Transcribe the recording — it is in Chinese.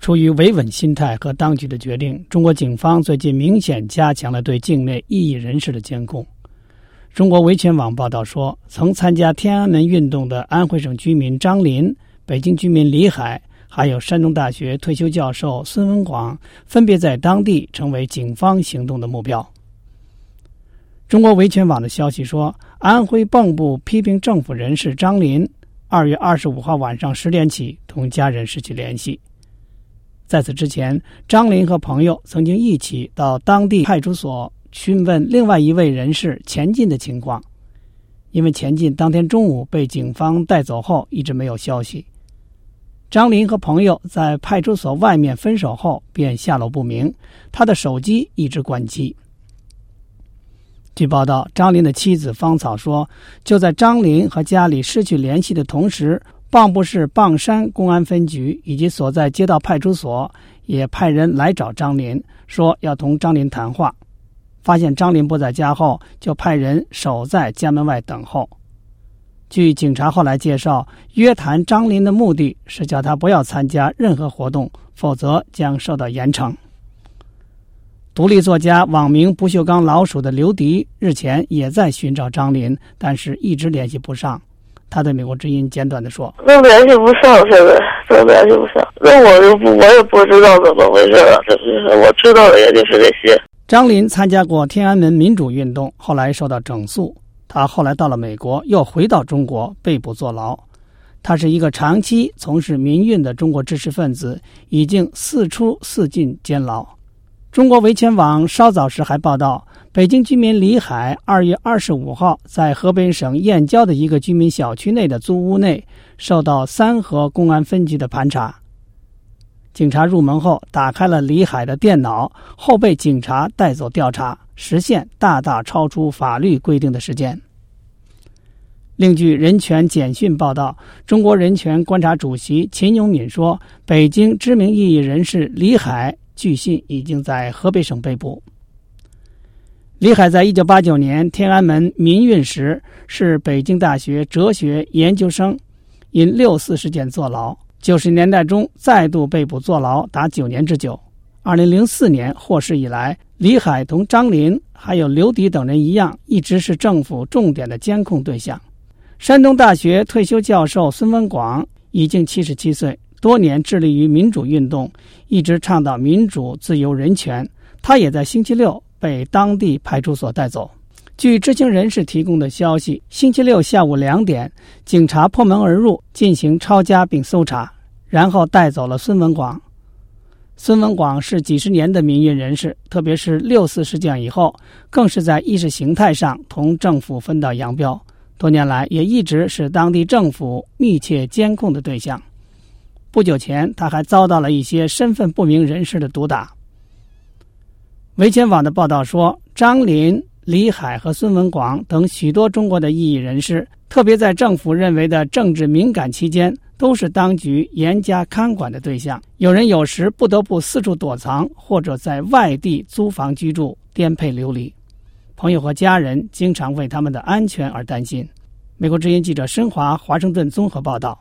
出于维稳心态和当局的决定，中国警方最近明显加强了对境内异议人士的监控。中国维权网报道说，曾参加天安门运动的安徽省居民张林、北京居民李海，还有山东大学退休教授孙文广，分别在当地成为警方行动的目标。中国维权网的消息说，安徽蚌埠批评政府人士张林2月25号晚上10点起同家人失去联系。在此之前，张林和朋友曾经一起到当地派出所询问另外一位人士钱进的情况，因为钱进当天中午被警方带走后一直没有消息。张林和朋友在派出所外面分手后便下落不明，他的手机一直关机。据报道，张林的妻子方草说，就在张林和家里失去联系的同时，蚌埠市蚌山公安分局以及所在街道派出所也派人来找张林，说要同张林谈话。发现张林不在家后，就派人守在家门外等候。据警察后来介绍，约谈张林的目的是叫他不要参加任何活动，否则将受到严惩。独立作家网名不锈钢老鼠的刘迪日前也在寻找张林，但是一直联系不上。他对美国之音简短地说， 都联系不上，现在都联系不上，那我也不知道怎么回事了，我知道的也就是这些。 张林参加过天安门民主运动，后来受到整肃，他后来到了美国，又回到中国被捕坐牢。他是一个长期从事民运的中国知识分子，已经4出4进监牢。中国维权网稍早时还报道，北京居民李海2月25号在河北省燕郊的一个居民小区内的租屋内受到三河公安分局的盘查。警察入门后打开了李海的电脑，后被警察带走调查，时限大大超出法律规定的时间。另据人权简讯报道，中国人权观察主席秦永敏说，北京知名异议人士李海据信已经在河北省被捕。李海在1989年天安门民运时是北京大学哲学研究生，因6·4事件坐牢，90年代中再度被捕坐牢达9年之久。2004年获释以来，李海同张林还有刘迪等人一样，一直是政府重点的监控对象。山东大学退休教授孙文广已经77岁，多年致力于民主运动，一直倡导民主、自由、人权。他也在星期六被当地派出所带走。据知情人士提供的消息，星期六下午2点，警察破门而入，进行抄家并搜查，然后带走了孙文广。孙文广是几十年的民运人士，特别是6·4事件以后，更是在意识形态上同政府分道扬镳，多年来也一直是当地政府密切监控的对象。不久前，他还遭到了一些身份不明人士的毒打。维权网的报道说，张林、李海和孙文广等许多中国的异议人士，特别在政府认为的政治敏感期间，都是当局严加看管的对象。有人有时不得不四处躲藏，或者在外地租房居住，颠沛流离。朋友和家人经常为他们的安全而担心。美国之音记者申华华盛顿综合报道。